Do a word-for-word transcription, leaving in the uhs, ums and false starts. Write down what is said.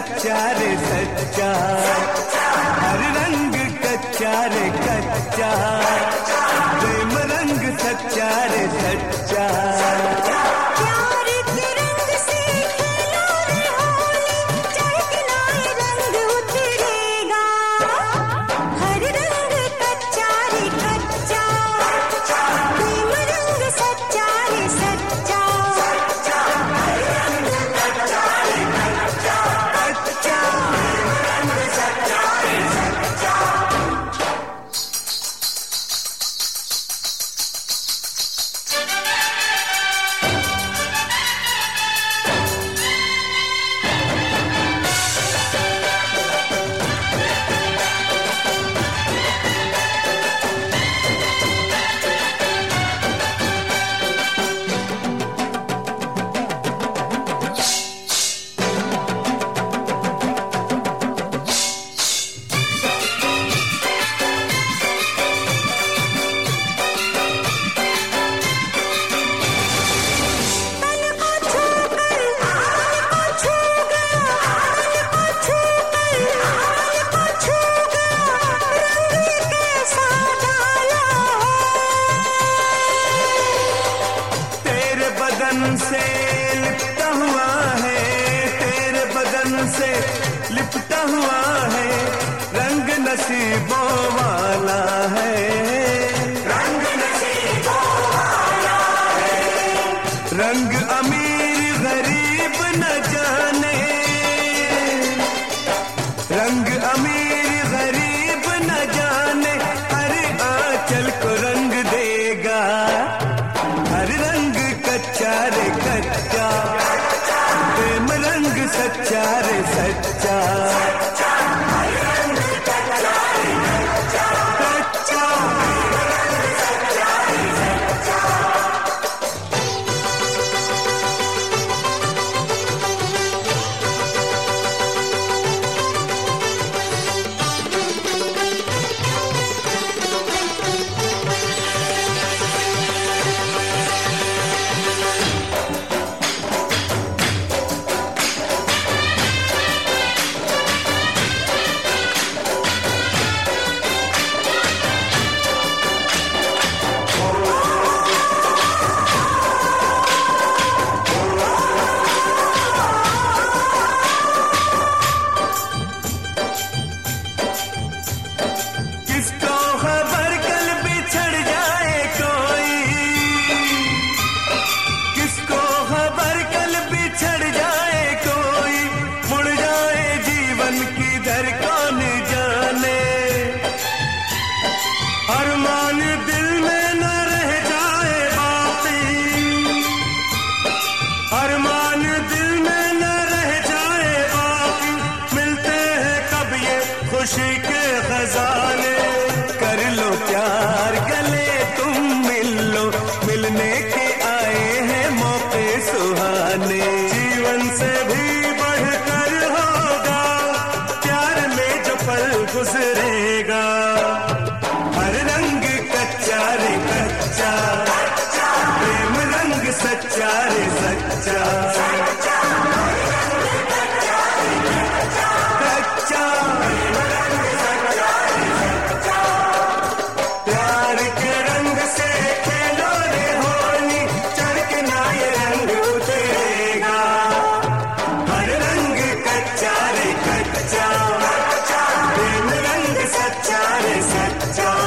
कच्चा रे सच्चा, हर रंग कच्चा रे कच्चा, प्रेम रंग सच्चा रे सच्चा। से लिपटा हुआ है, तेरे बदन से लिपटा हुआ है, रंग नसीबों वाला है, रंग नसीबों वाला है, रंग अमीर गरीब न जाने, रंग अमीर गरीब न जाने, हर आंचल को रंग देगा, हर रंग कच्चा रे कच्चा, प्रेम रंग सच्चा रे सच्चा, हर रंग कच्चा रे कच्चा, कच्चा रंग सच्चा रे सच्चा। अरमान दिल में न रह जाए बाकी, अरमान दिल में न रह जाए बाकी, मिलते हैं कब ये खुशी के खजाने, कर लो प्यार गले तुम मिल लो, मिलने के आए हैं मौके सुहाने, जीवन से भी बढ़कर होगा प्यार में जो पल गुजरेगा, हर रंग कच्चा रे कच्चा, प्रेम रंग सच्चा रे सच्चा, कच्चा प्यार के रंग से खेलो रे होली, चढ़कना ये रंग उतरेगा, हर रंग कच्चा रे कच्चा, प्रेम रंग सच्चा रे सच्चा।